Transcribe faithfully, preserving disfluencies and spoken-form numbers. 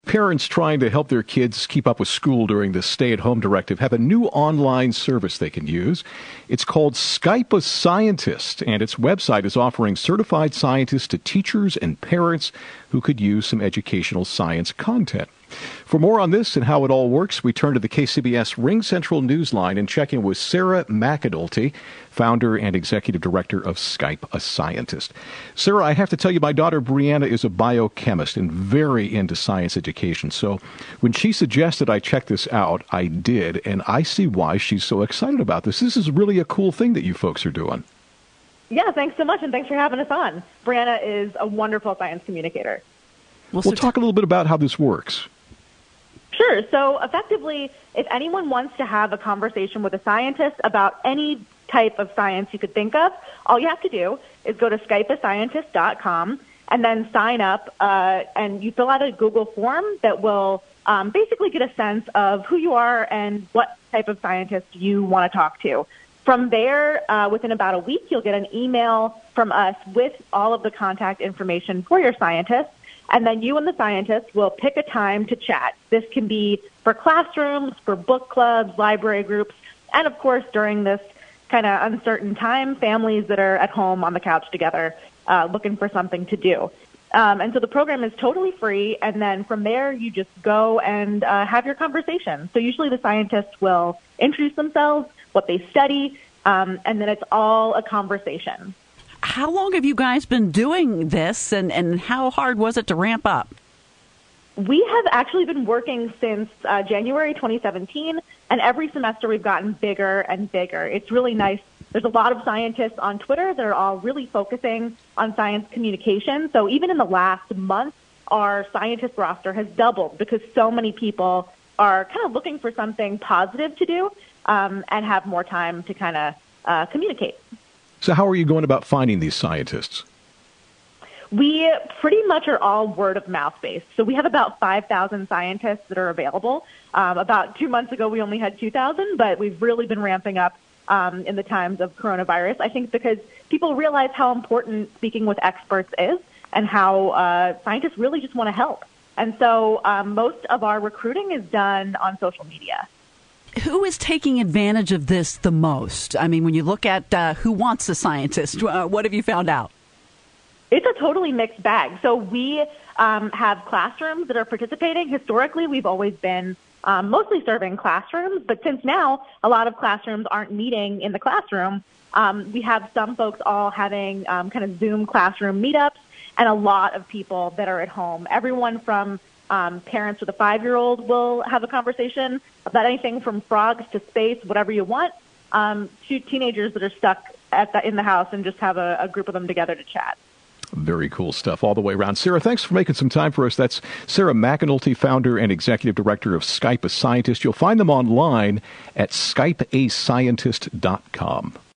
Parents trying to help their kids keep up with school during the stay-at-home directive have a new online service they can use. It's called Skype a Scientist, and its website is offering certified scientists to teachers and parents who could use some educational science content. For more on this and how it all works, we turn to the K C B S Ring Central Newsline and check in with Sarah McAnulty, founder and executive director of Skype a Scientist. Sarah, I have to tell you, my daughter Brianna is a biochemist and very into science education. So when she suggested I check this out, I did, and I see why she's so excited about this. This is really a cool thing that you folks are doing. Yeah, thanks so much, and thanks for having us on. Brianna is a wonderful science communicator. Well, so talk a little bit about how this works. Sure. So effectively, if anyone wants to have a conversation with a scientist about any type of science you could think of, all you have to do is go to skype a scientist dot com and then sign up, uh, and you fill out a Google form that will um, basically get a sense of who you are and what type of scientist you want to talk to. From there, uh, within about a week, you'll get an email from us with all of the contact information for your scientist. And then you and the scientist will pick a time to chat. This can be for classrooms, for book clubs, library groups, and of course during this kind of uncertain time, families that are at home on the couch together uh, looking for something to do. Um, and so the program is totally free, and then from there you just go and uh, have your conversation. So usually the scientists will introduce themselves, what they study, um, and then it's all a conversation. How long have you guys been doing this, and, and how hard was it to ramp up? We have actually been working since uh, January twenty seventeen, and every semester we've gotten bigger and bigger. It's really nice. There's a lot of scientists on Twitter that are all really focusing on science communication. So even in the last month, our scientist roster has doubled because so many people are kind of looking for something positive to do um, and have more time to kind of uh, communicate. So how are you going about finding these scientists? We pretty much are all word of mouth based. So we have about five thousand scientists that are available. Um, about two months ago, we only had two thousand, but we've really been ramping up um, in the times of coronavirus. I think because people realize how important speaking with experts is and how uh, scientists really just want to help. And so um, most of our recruiting is done on social media. Who is taking advantage of this the most? I mean, when you look at uh, who wants a scientist, uh, what have you found out? It's a totally mixed bag. So we um, have classrooms that are participating. Historically, we've always been um, mostly serving classrooms, but since now a lot of classrooms aren't meeting in the classroom, um, we have some folks all having um, kind of Zoom classroom meetups, and a lot of people that are at home. Everyone from Um, parents with a five-year-old will have a conversation about anything from frogs to space, whatever you want, um, to teenagers that are stuck at the, in the house and just have a, a group of them together to chat. Very cool stuff all the way around. Sarah, thanks for making some time for us. That's Sarah McAnulty, founder and executive director of Skype a Scientist. You'll find them online at skype a scientist dot com.